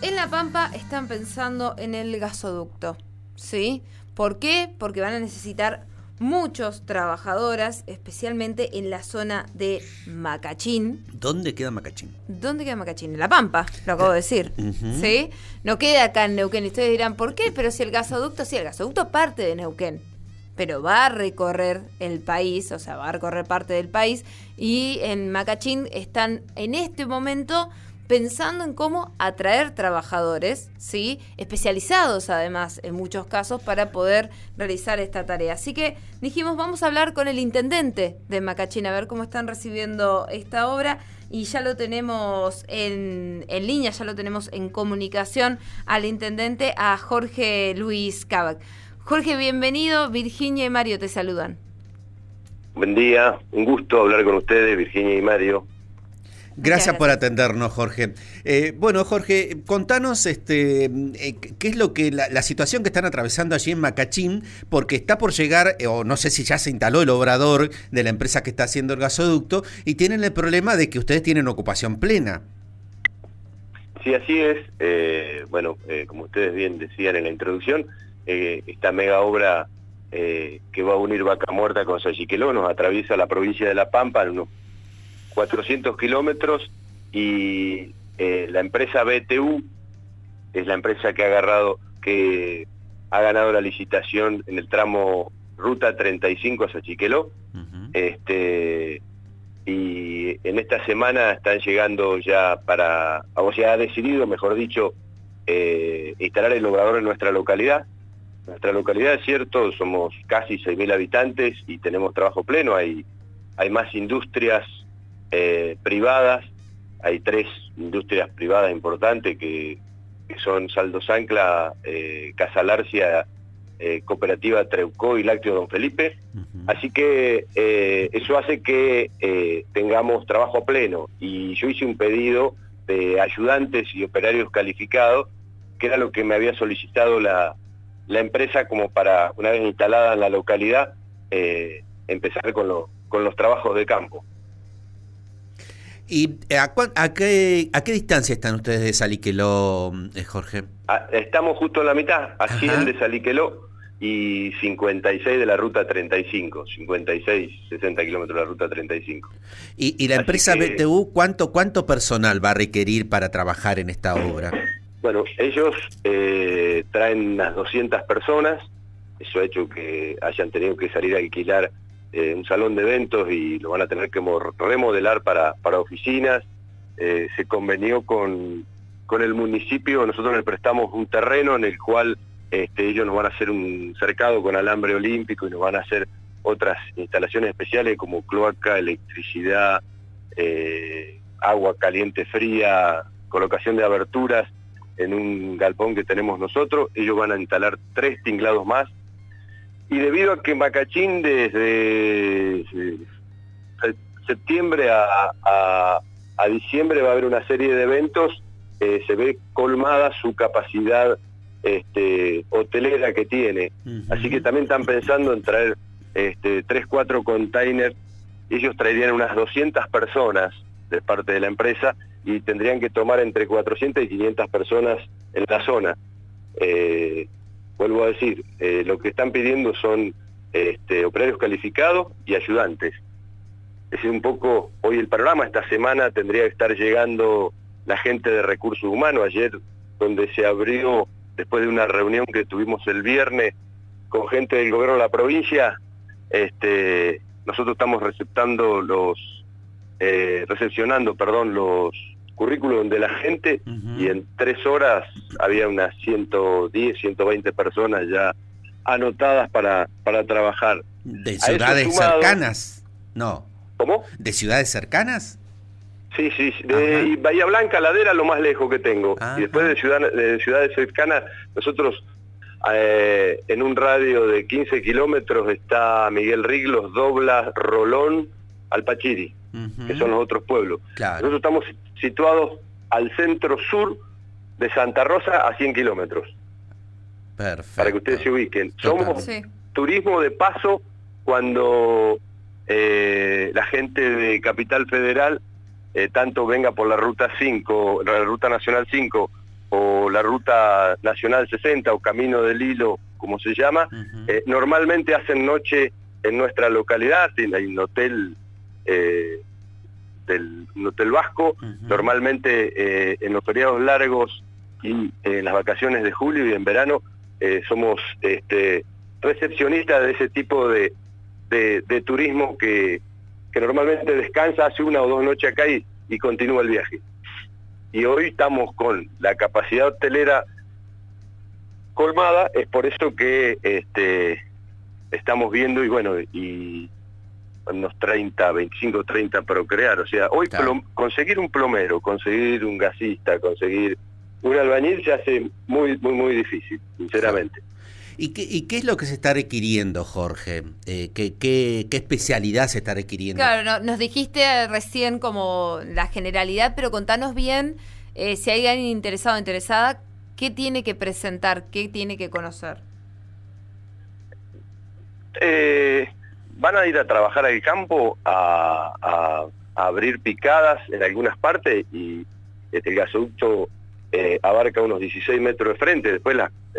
En La Pampa están pensando en el gasoducto, ¿sí? ¿Por qué? Porque van a necesitar muchos trabajadoras, especialmente en la zona de Macachín. ¿Dónde queda Macachín? ¿Dónde queda Macachín? En La Pampa, lo acabo de decir, ¿sí? No queda acá en Neuquén. Y ustedes dirán, ¿por qué? Pero si el gasoducto parte de Neuquén, pero va a recorrer el país, o sea, va a recorrer parte del país, y en Macachín están en este momento pensando en cómo atraer trabajadores, ¿sí? Especializados además en muchos casos para poder realizar esta tarea. Así que dijimos, vamos a hablar con el intendente de Macachín a ver cómo están recibiendo esta obra, y ya lo tenemos en línea, ya lo tenemos en comunicación al intendente, a Jorge Luis Cavac. Jorge, bienvenido. Virginia y Mario te saludan. Buen día, un gusto hablar con ustedes, Virginia y Mario. Gracias por atendernos, Jorge. Bueno, Jorge, contanos qué es lo que la situación que están atravesando allí en Macachín, porque está por llegar, o no sé si ya se instaló el obrador de la empresa que está haciendo el gasoducto, y tienen el problema de que ustedes tienen ocupación plena. Sí, así es. Como ustedes bien decían en la introducción, esta mega obra que va a unir Vaca Muerta con Salliqueló nos atraviesa la provincia de La Pampa en unos 400 kilómetros, y la empresa BTU es la empresa que ha ganado la licitación en el tramo Ruta 35 a Salliqueló. Y en esta semana están llegando ya ha decidido, mejor dicho, instalar el obrador en nuestra localidad. Nuestra localidad, es cierto, somos casi 6.000 habitantes y tenemos trabajo pleno. Hay más industrias privadas, hay 3 industrias privadas importantes que son Saldos Ancla, Casa Larcia, Cooperativa Treucó y Lácteo Don Felipe. Así que eso hace que tengamos trabajo pleno, y yo hice un pedido de ayudantes y operarios calificados, que era lo que me había solicitado la empresa, como para, una vez instalada en la localidad, empezar con los trabajos de campo. ¿Y a qué distancia están ustedes de Salliqueló, Jorge? Estamos justo en la mitad, a 100 de Salliqueló y 56 de la Ruta 35, 56, 60 kilómetros de la Ruta 35. ¿Y la empresa BTU cuánto personal va a requerir para trabajar en esta obra? Bueno, ellos traen unas 200 personas. Eso ha hecho que hayan tenido que salir a alquilar un salón de eventos, y lo van a tener que remodelar para oficinas. Se convenió con el municipio, nosotros les prestamos un terreno en el cual ellos nos van a hacer un cercado con alambre olímpico, y nos van a hacer otras instalaciones especiales como cloaca, electricidad, agua caliente fría, colocación de aberturas en un galpón que tenemos nosotros. Ellos van a instalar 3 tinglados más. Y debido a que Macachín desde septiembre a diciembre va a haber una serie de eventos, se ve colmada su capacidad hotelera que tiene. Así que también están pensando en traer 3-4 containers. Ellos traerían unas 200 personas de parte de la empresa, y tendrían que tomar entre 400 y 500 personas en la zona. Vuelvo a decir, lo que están pidiendo son operarios calificados y ayudantes. Es un poco hoy el panorama. Esta semana tendría que estar llegando la gente de Recursos Humanos. Ayer, donde se abrió, después de una reunión que tuvimos el viernes con gente del gobierno de la provincia, nosotros estamos recepcionando los currículum de la gente, y en 3 horas había unas 110, 120 personas ya anotadas para trabajar. ¿De ciudades cercanas? No. ¿Cómo? ¿De ciudades cercanas? Sí, de Bahía Blanca, Ladera, lo más lejos que tengo. Y después de ciudades cercanas, nosotros en un radio de 15 kilómetros está Miguel Riglos, Doblas, Rolón, Alpachiri, que son los otros pueblos. Claro. Nosotros estamos situados al centro sur de Santa Rosa, a 100 kilómetros. Perfecto. Para que ustedes se ubiquen. Somos turismo de paso cuando la gente de Capital Federal tanto venga por la Ruta 5, la Ruta Nacional 5, o la Ruta Nacional 60 o Camino del Hilo, como se llama, normalmente hacen noche en nuestra localidad. Hay un hotel, un hotel vasco, normalmente en los feriados largos y en las vacaciones de julio y en verano somos recepcionistas de ese tipo de turismo que normalmente descansa, hace 1 o 2 noches acá y continúa el viaje. Y hoy estamos con la capacidad hotelera colmada, es por eso que estamos viendo, y bueno, y unos 25, 30 procrear, o sea, hoy claro, conseguir un plomero, conseguir un gasista, conseguir un albañil se hace muy, muy, muy difícil, sinceramente. Sí. ¿Y qué es lo que se está requiriendo, Jorge? ¿Qué especialidad se está requiriendo? Claro, nos dijiste recién como la generalidad, pero contanos bien, si hay alguien interesado o interesada, ¿qué tiene que presentar? ¿Qué tiene que conocer? Van a ir a trabajar al campo a abrir picadas en algunas partes y el gasoducto abarca unos 16 metros de frente, después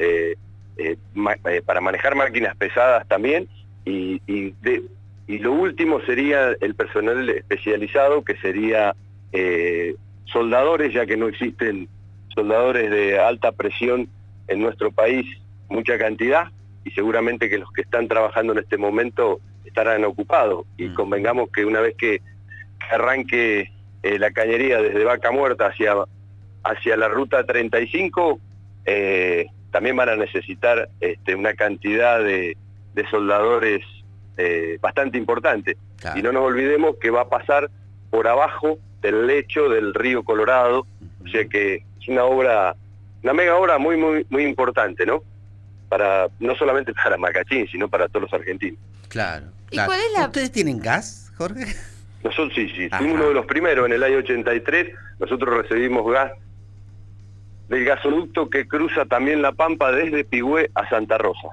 para manejar máquinas pesadas también, y lo último sería el personal especializado, que sería soldadores, ya que no existen soldadores de alta presión en nuestro país, mucha cantidad, y seguramente que los que están trabajando en este momento estarán ocupados, y convengamos que una vez que arranque la cañería desde Vaca Muerta hacia la ruta 35, también van a necesitar una cantidad de soldadores bastante importante. Claro. Y no nos olvidemos que va a pasar por abajo del lecho del río Colorado, o sea que es una mega obra muy, muy, muy importante, ¿no? No solamente para Macachín, sino para todos los argentinos. Claro. ¿Y cuál es la... ¿Ustedes tienen gas, Jorge? Nosotros sí, fuimos uno de los primeros en el año 83, nosotros recibimos gas del gasoducto que cruza también La Pampa desde Pigüé a Santa Rosa.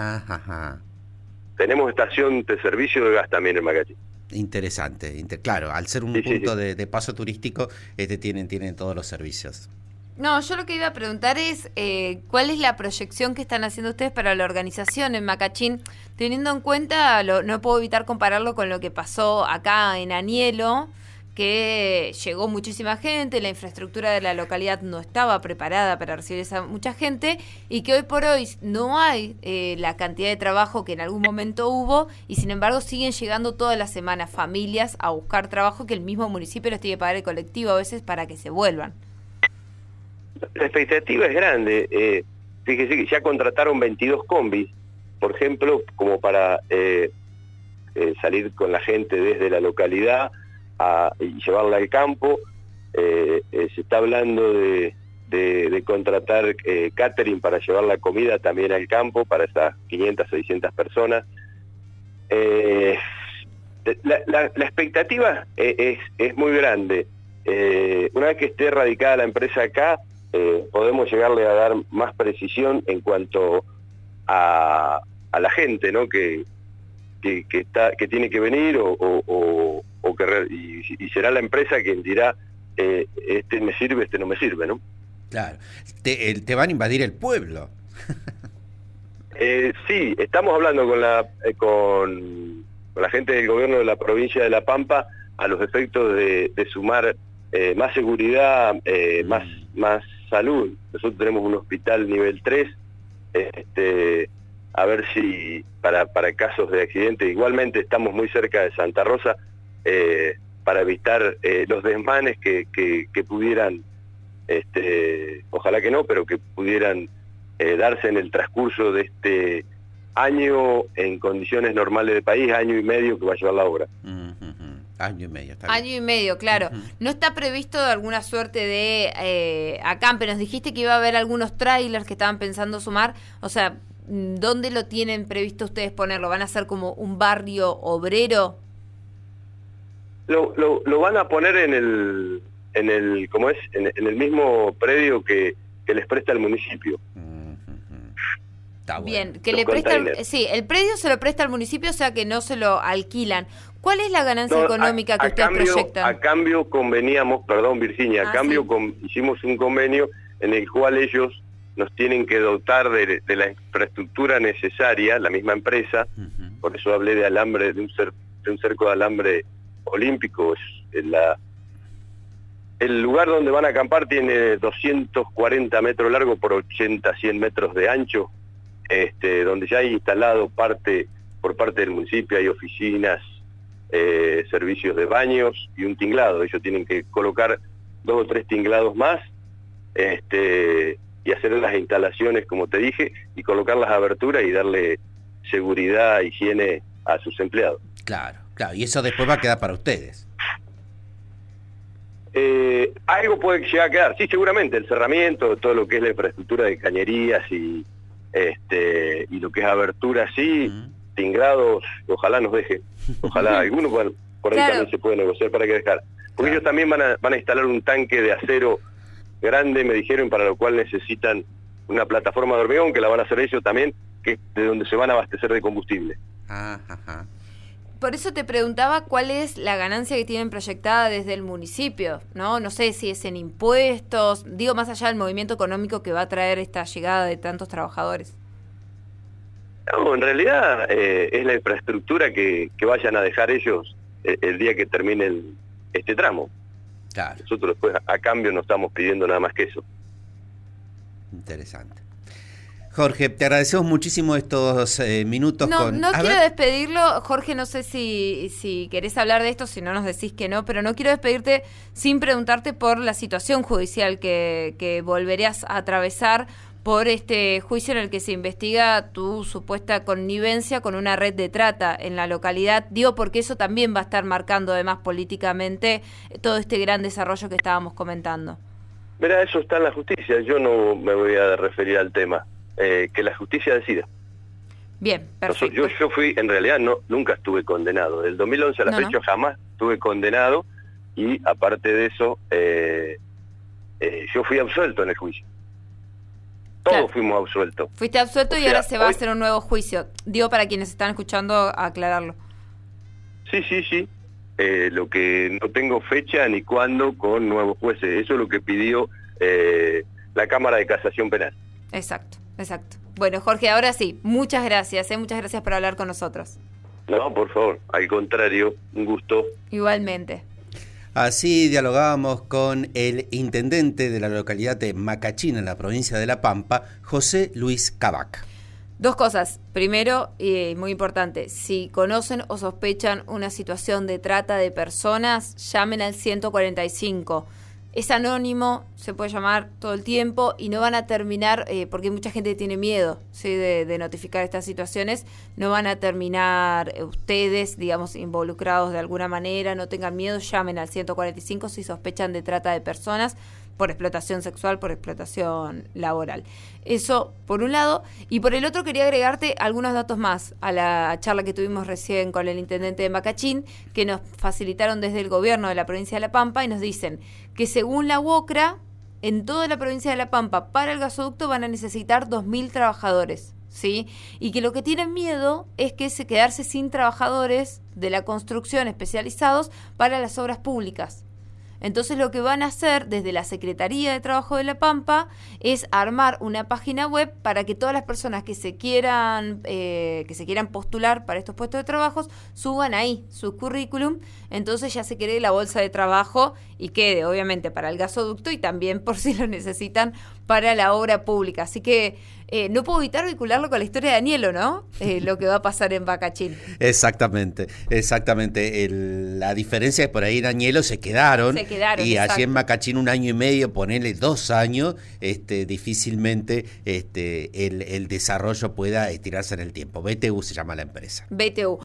Tenemos estación de servicio de gas también en Macachín. Interesante, claro, al ser un punto de paso turístico, tienen todos los servicios. No, yo lo que iba a preguntar es, ¿cuál es la proyección que están haciendo ustedes para la organización en Macachín? Teniendo en cuenta, no puedo evitar compararlo con lo que pasó acá en Anielo, que llegó muchísima gente, la infraestructura de la localidad no estaba preparada para recibir esa mucha gente, y que hoy por hoy no hay la cantidad de trabajo que en algún momento hubo, y sin embargo siguen llegando todas las semanas familias a buscar trabajo que el mismo municipio les tiene que pagar el colectivo a veces para que se vuelvan. La expectativa es grande. Fíjese que ya contrataron 22 combis, por ejemplo, como para salir con la gente desde la localidad y llevarla al campo. Se está hablando de contratar catering para llevar la comida también al campo para esas 500, 600 personas. La expectativa es muy grande. Una vez que esté radicada la empresa acá, podemos llegarle a dar más precisión en cuanto a la gente, ¿no? que tiene que venir y será la empresa quien dirá este me sirve, este no me sirve, ¿no? Claro, te van a invadir el pueblo. Sí, estamos hablando con la gente del gobierno de la provincia de La Pampa a los efectos de sumar más seguridad, más salud. Nosotros tenemos un hospital nivel 3, a ver si para casos de accidente, igualmente estamos muy cerca de Santa Rosa, para evitar los desmanes que pudieran, ojalá que no, pero que pudieran darse en el transcurso de este año en condiciones normales del país, año y medio que va a llevar la obra. Año y medio, está bien. Año y medio, claro. ¿No está previsto alguna suerte de acampe? Nos dijiste que iba a haber algunos trailers que estaban pensando sumar. O sea, ¿dónde lo tienen previsto ustedes ponerlo? ¿Van a hacer como un barrio obrero? Lo van a poner en el mismo predio que les presta el municipio. Está bueno. Bien, que le prestan, sí, el predio se lo presta al municipio, o sea que no se lo alquilan. ¿Cuál es la ganancia económica que ustedes proyectan? A cambio conveníamos, perdón Virginia, hicimos un convenio en el cual ellos nos tienen que dotar de la infraestructura necesaria, la misma empresa. Por eso hablé de alambre, de un cerco de alambre olímpico. El lugar donde van a acampar tiene 240 metros largo por 80, 100 metros de ancho, donde ya hay instalado por parte del municipio, hay oficinas, servicios de baños y un tinglado. Ellos tienen que colocar 2 o 3 tinglados más, y hacer las instalaciones, como te dije, y colocar las aberturas y darle seguridad, higiene a sus empleados. Claro, y eso después va a quedar para ustedes. Algo puede llegar a quedar, sí, seguramente, el cerramiento, todo lo que es la infraestructura de cañerías y lo que es abertura, sí, tingrados, ojalá nos deje, ojalá algunos por ahí también se puede negociar para que dejar, porque ellos también van a instalar un tanque de acero grande, me dijeron, para lo cual necesitan una plataforma de hormigón, que la van a hacer ellos también, que es de donde se van a abastecer de combustible. Por eso te preguntaba cuál es la ganancia que tienen proyectada desde el municipio, ¿no? No sé si es en impuestos, digo, más allá del movimiento económico que va a traer esta llegada de tantos trabajadores. No, en realidad es la infraestructura que vayan a dejar ellos el día que termine este tramo. Claro. Nosotros después a cambio no estamos pidiendo nada más que eso. Interesante. Jorge, te agradecemos muchísimo estos minutos. No quiero despedirlo, Jorge, no sé si querés hablar de esto, si no nos decís que no, pero no quiero despedirte sin preguntarte por la situación judicial que volverías a atravesar por este juicio en el que se investiga tu supuesta connivencia con una red de trata en la localidad. Digo, porque eso también va a estar marcando además políticamente todo este gran desarrollo que estábamos comentando. Mira, eso está en la justicia, yo no me voy a referir al tema. Que la justicia decida. Bien, perfecto. Yo fui, en realidad nunca estuve condenado. Del 2011 a la fecha jamás estuve condenado, y aparte de eso, yo fui absuelto en el juicio. Todos fuimos absueltos. Fuiste absuelto y ahora se va a hacer un nuevo juicio. Digo, para quienes están escuchando, aclararlo. Sí. Lo que no tengo fecha ni cuándo con nuevos jueces. Eso es lo que pidió la Cámara de Casación Penal. Exacto. Bueno, Jorge, ahora sí, muchas gracias por hablar con nosotros. No, por favor, al contrario, un gusto. Igualmente. Así dialogábamos con el intendente de la localidad de Macachín, en la provincia de La Pampa, José Luis Cavac. 2 cosas. Primero, y muy importante, si conocen o sospechan una situación de trata de personas, llamen al 145. Es anónimo, se puede llamar todo el tiempo y no van a terminar, porque mucha gente tiene miedo, ¿sí?, de notificar estas situaciones, no van a terminar ustedes, digamos, involucrados de alguna manera. No tengan miedo, llamen al 145 si sospechan de trata de personas por explotación sexual, por explotación laboral. Eso por un lado. Y por el otro quería agregarte algunos datos más a la charla que tuvimos recién con el intendente de Macachín, que nos facilitaron desde el gobierno de la provincia de La Pampa, y nos dicen que según la UOCRA, en toda la provincia de La Pampa, para el gasoducto van a necesitar 2.000 trabajadores, ¿sí? Y que lo que tienen miedo es que quedarse sin trabajadores de la construcción especializados para las obras públicas. Entonces lo que van a hacer desde la Secretaría de Trabajo de La Pampa es armar una página web para que todas las personas que se quieran postular para estos puestos de trabajo suban ahí su currículum. Entonces ya se cree la bolsa de trabajo y quede obviamente para el gasoducto y también, por si lo necesitan, para la obra pública. Así que no puedo evitar vincularlo con la historia de Anielo, ¿no? Lo que va a pasar en Macachín. Exactamente. La diferencia es que por ahí en Anielo se quedaron y exacto. Allí en Macachín 1 año y medio, ponele 2 años, difícilmente el desarrollo pueda estirarse en el tiempo. BTU se llama la empresa. BTU.